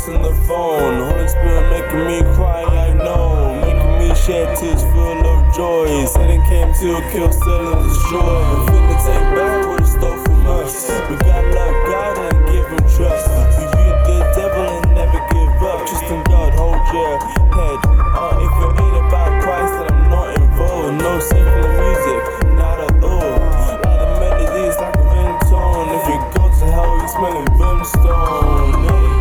on the phone. Holy Spirit making me cry, I know. Making me shed tears full of joy. Satan came to kill, steal, and destroy. I'm finna take back what he stole from us. We gotta love God and give him trust. We beat the devil and never give up. Trust in God, hold your head. If it ain't about Christ, then I'm not involved. No secular music, not at all. Like the melodies like a ringtone. If you go to hell, you smelling brimstone. Hey.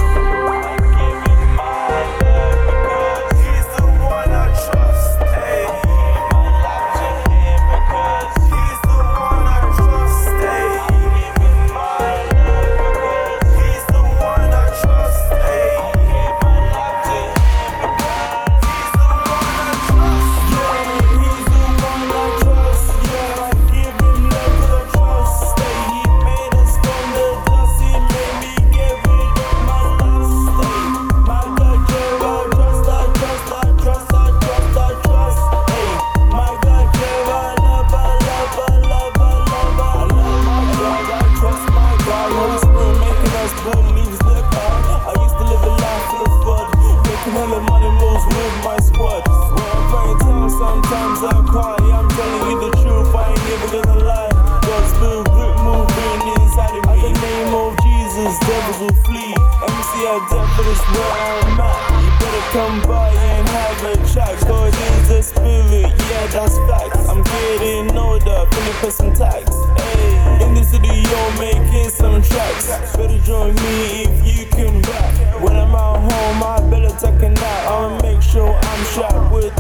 Sometimes I cry, I'm telling you the truth, I ain't never gonna lie. God's spirit moving inside of me. In the name of Jesus, devils will flee. MC at devil is where I'm at. You better come by and have a chat. God is the spirit, yeah, that's facts. I'm getting older, feeling for some tax. Hey, in the studio making some tracks. Better join me if you can rap. When I'm at home, I better take a nap. I'ma make sure I'm sharp with